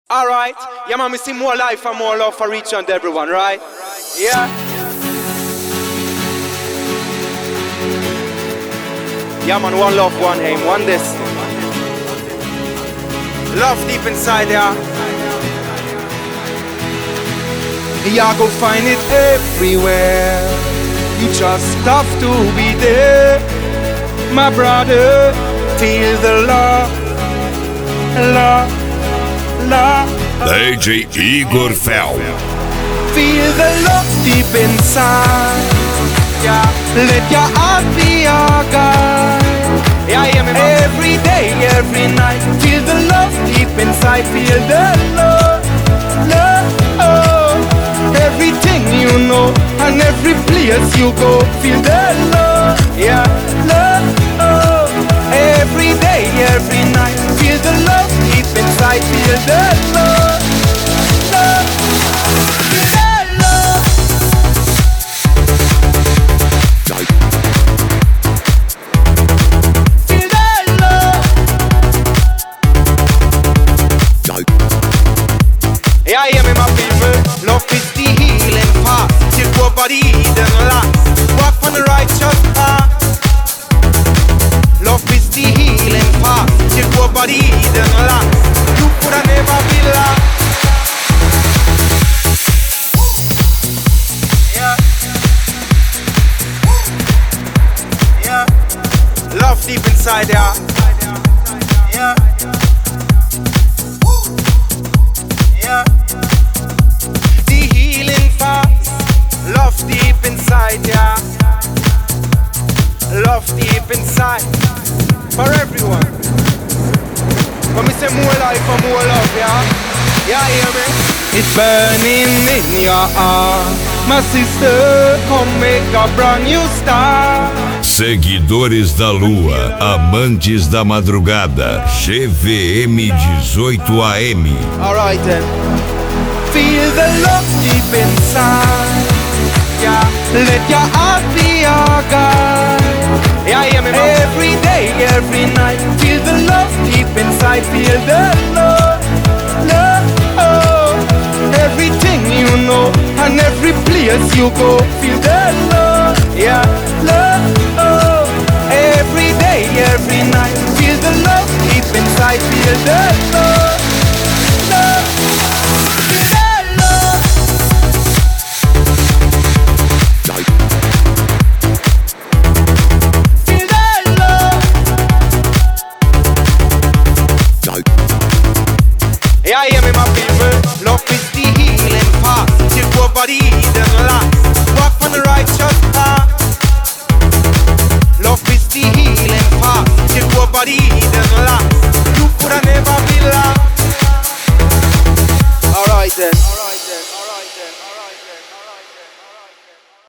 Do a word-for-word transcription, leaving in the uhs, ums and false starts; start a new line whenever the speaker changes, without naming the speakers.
Alright, yeah man, we see more life and more love for each and everyone, right? Yeah. Yeah man, one love, one aim, one destiny. Love deep inside there. Yeah, go find it everywhere. You just have to be there. My brother, feel the love, love, love.
D J Igor Fel.
Feel the love deep inside. Yeah, let your heart be your guide. Yeah, yeah, me every day, every night. Feel the love deep inside. Feel the love, love. Oh, everything you know and every place you go. Feel the love, yeah, love. Oh, every day, every night. Feel the love deep inside. Feel the love, love. Feel the love. Feel the love. Yeah, hear me, my people. Love is the healing path. Till your body then last. Walk on the righteous path. Love is the healing path. Till your body then last. You coulda never be lost. Yeah. Yeah. Love deep inside there. Yeah. Yeah. The healing path. Love deep inside, yeah. Love deep inside. For everyone. When we say more life and more love, yeah. Yeah, hear me? It's burning in your heart. My sister, come make a brand new start.
Seguidores da Lua, amantes da madrugada, G V M dezoito A M.
Alright then. Feel the love deep inside. Yeah, let your heart be your guide. Yeah, hear me, man. Every day, every night. Feel the love deep inside. Feel the love, love. Oh, everything you know and every place you go. Feel the love, yeah, love. Oh, every day, every night. Feel the love deep inside. Feel the love, love. Feel the love. Feel the love. Yeah, hear me, my people. Love is the healing path. Till your body then last. Walk on the righteous path. Love is the healing path. Till your body then last. You coulda never be lost. Alright then.